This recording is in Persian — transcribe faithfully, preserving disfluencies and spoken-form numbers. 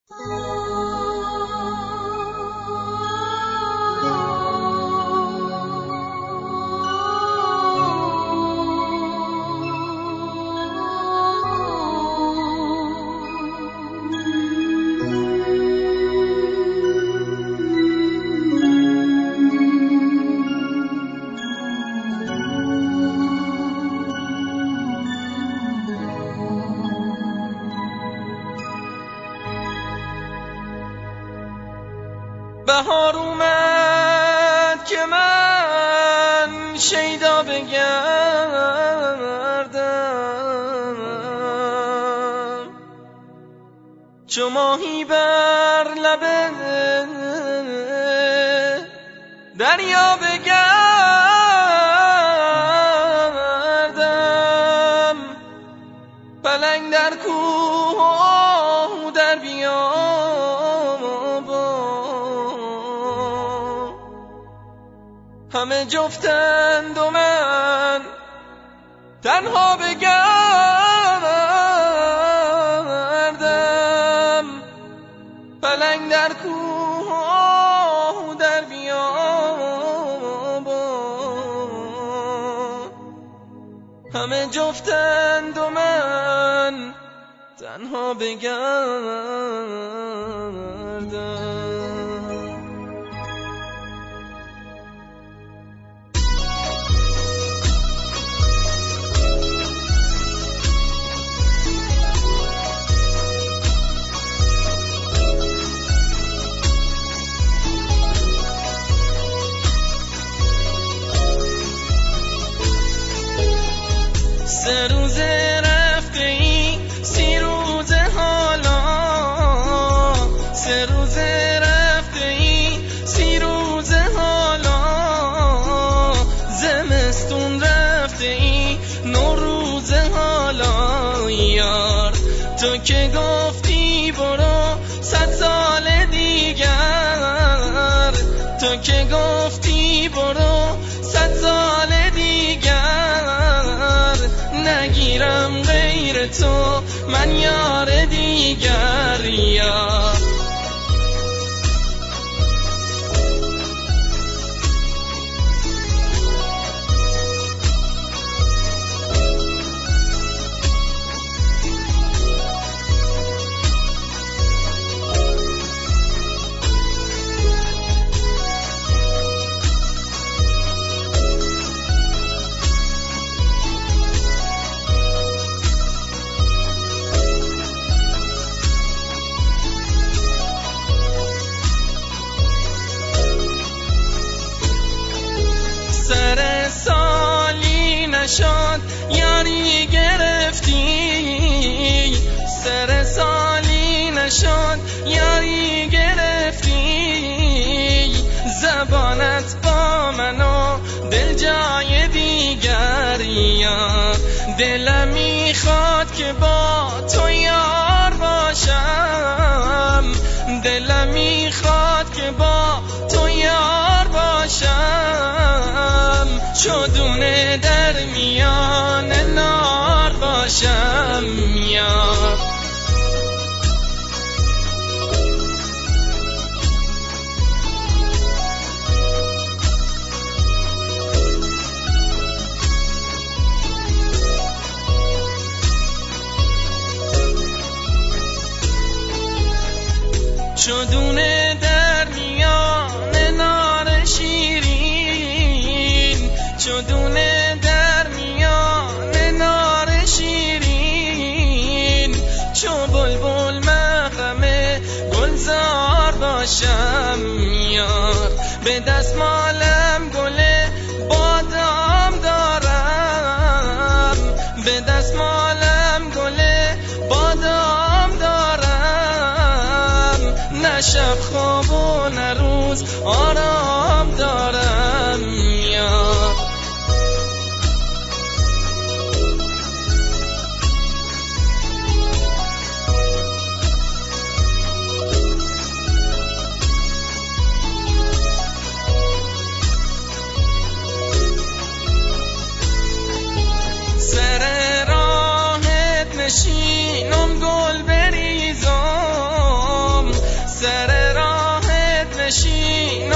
بهار اومد که من شیدا بگردم، چو ماهی بر لب دریا بگردم، پلنگ در کوه و در بیابان، همه جفتند و من تنها بگردم، پلنگ در کوه و در بیابان، همه جفتند و من تنها بگردم. سه روزه رفته ای سی روزه حالا، سه روزه رفته ای سی روزه حالا، زمستون رفته ای نو روزه حالا، یار تو که گفتی برو صد سال دیگر، تو که گفتی برو صد سال دیگر، نگیرم غیر تو من یار دیگر، یار سر سالی نشد یاری گرفتی، سر سالی نشد یاری گرفتی، زبانت با منو دل جای دیگر، یا دلم میخواد که با تو یار باشم، دلم میخواد که با تو یار باشم، چودونه در میان نار باشم، یار چودونه در میان نار شیرین، چودونه در میان نار شیرین، چو بلبل محرم گلزار باشم، یار به دستمالم گل بادام دارم، به دستمالم گل بادام دارم، نه شب خواب و نه روز آرام دارم، یار سر راهت نشینم گل بریزم، سر راهت نشینم